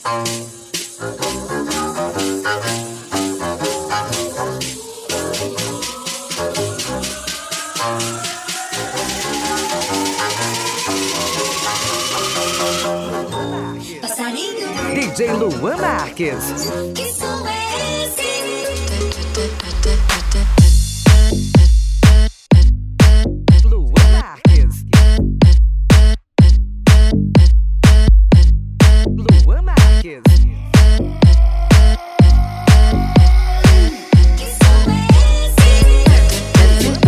DJ Luan Marques. Que som é esse? Luan Marques. Luan Marques. Que som é esse?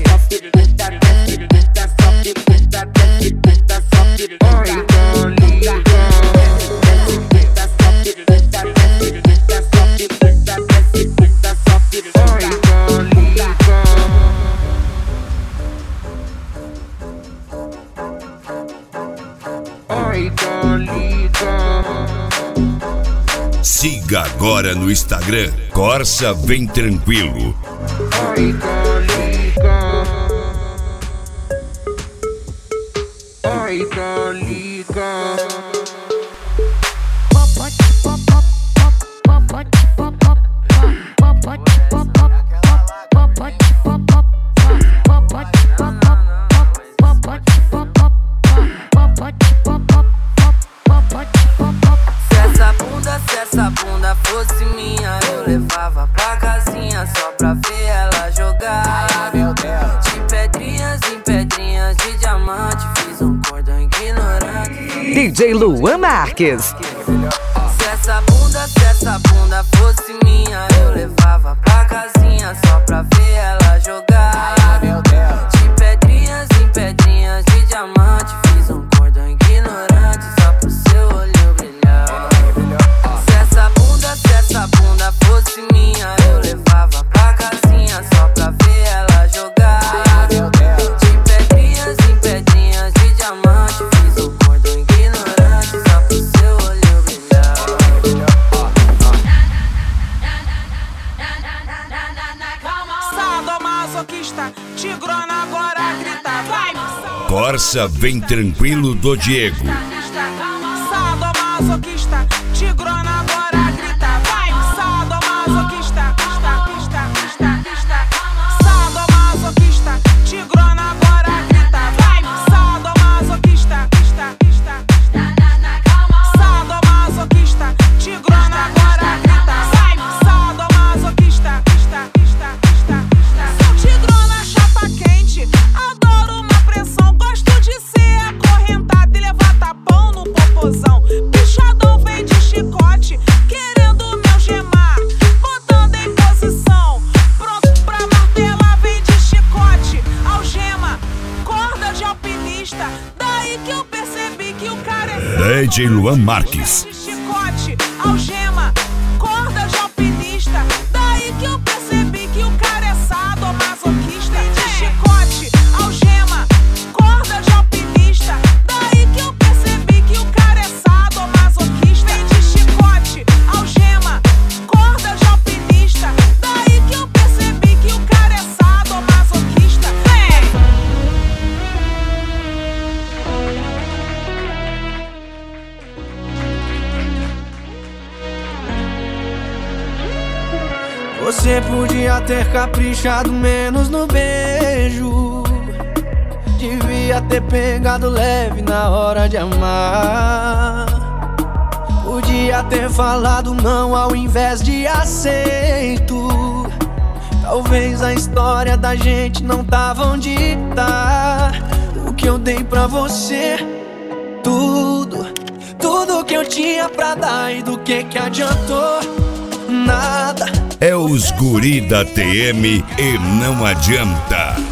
Siga agora no Instagram, Corsa Vem Tranquilo. Se essa bunda fosse minha, eu levava pra casinha só pra ver ela jogar. De pedrinhas em pedrinhas de diamante, fiz um cordão ignorante. DJ Luan Marques. Se essa bunda fosse minha, eu levava pra casinha só pra ver ela jogar. De pedrinhas em pedrinhas de diamante, fiz um cordão ignorante só pro seu olho brilhar. Se essa bunda fosse minha, eu levava pra casinha só pra ver ela jogar. De pedrinhas em pedrinhas de diamante, fiz um cordão ignorante só pro seu olho brilhar. Sadomasoquista, tigrona agora grita, vai! Corsa Vem Tranquilo do Diego. Sadomasoquista, tigrona agora grita, vai! Sadomasoquista, sadomasoquista, tigrona agora grita, vai! Sadomasoquista, sadomasoquista, tigrona agora grita, vai! Sadomasoquista, sou tigrona chapa quente, adoro uma pressão, gosto de ser acorrentada e levar tapão no popozão. Bichadão vem de chicote, querendo me algemar, botando em posição, pronto pra martelar, vem de chicote, algema, corda de alpinista, daí que eu percebi que o cara é DJ Luan Marques. de chicote, algema, corda de alpinista, daí que eu percebi que o cara é sadomasoquista. De chicote, algema, corda de alpinista, daí que eu percebi que o cara é sadomasoquista. De chicote, algema, corda de alpinista, daí que eu percebi que o cara é sadomasoquista. Você podia ter caprichado menos no beijo, devia ter pegado leve na hora de amar. Podia ter falado não ao invés de aceito. Talvez a história da gente não tava onde tá. O que eu dei pra você, tudo que eu tinha pra dar, e do que adiantou? Nada. É os guri da TM e não adianta.